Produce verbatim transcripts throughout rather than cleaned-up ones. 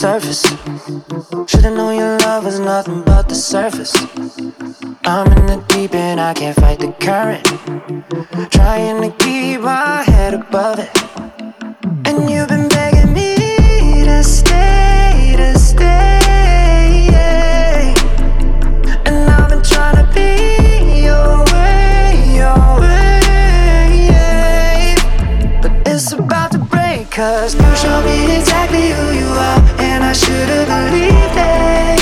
surface. Should've known your love was nothing but the surface. I'm in the deep end, I can't fight the current. Trying to keep my head above it. And you've been begging me to stay, to stay, yeah. And I've been trying to be your way, your way, yeah. But it's about to break, cause you show me exactly who you are, and I should've believed it.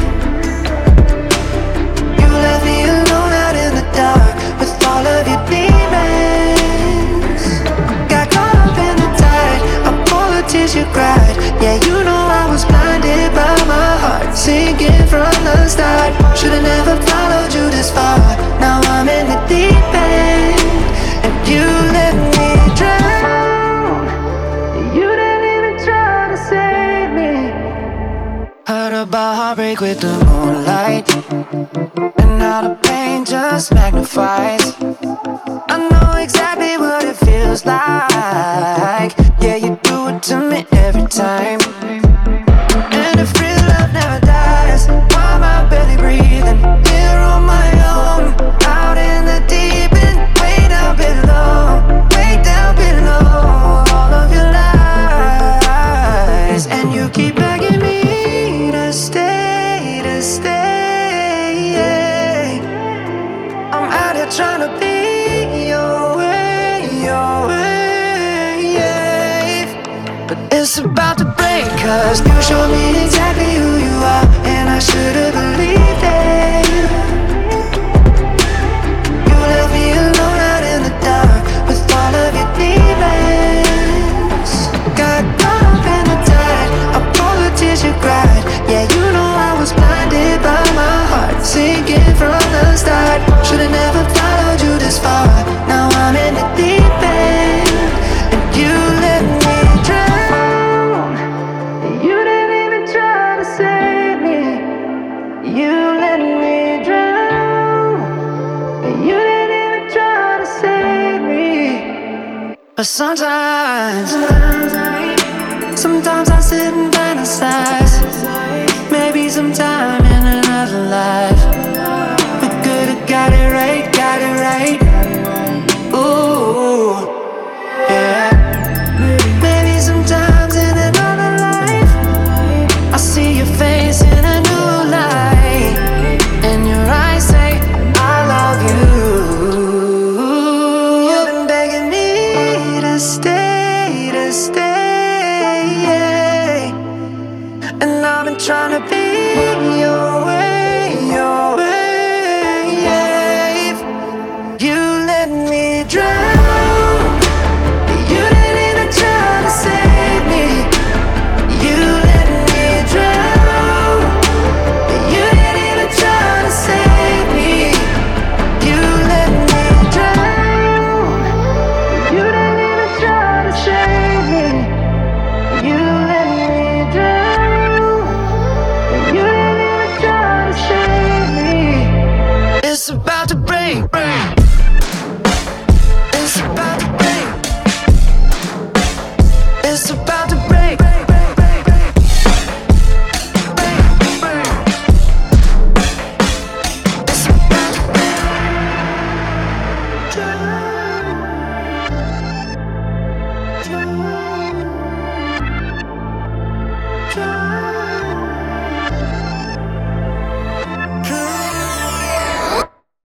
You left me alone out in the dark with all of your demons. Got caught up in the tide, all the tears you cried. Yeah, you know I was blinded by my heart, sinking from the start. Should've never followed you this far. Now I'm in the deep end, and you let me drown. You didn't even try to save me. Heard about heartbreak with the moonlight, and how the pain just magnifies. I know exactly what it feels like. Yeah, you do it to me every time. And if real love never dies, why am I barely breathing? Here on my own, out in the deep end, way down below, way down below. All of your lies, and you keep begging me to stay, to stay, yeah. I'm out here trying to be your way, your way, yeah. But it's about to break, cause you show me exactly who you are, and I should've believed it. You left me alone out in the dark with all of your demons. Got caught up in the tide, all the tears you cried. Yeah, you know I was blinded by my heart, sinking from the start. Should've never followed you this far. Now I'm in the deep end, and you let me drown. You didn't even try to save me. You let me drown. You didn't even try to save me. But sometimes, sometimes I sit and fantasize. Maybe sometime in another life we could've got it right, got it right. Ooh, yeah. Maybe sometimes in another life I see your face in a new light, and your eyes say I love you. You've been begging me to stay, to stay, yeah. And I've been trying to be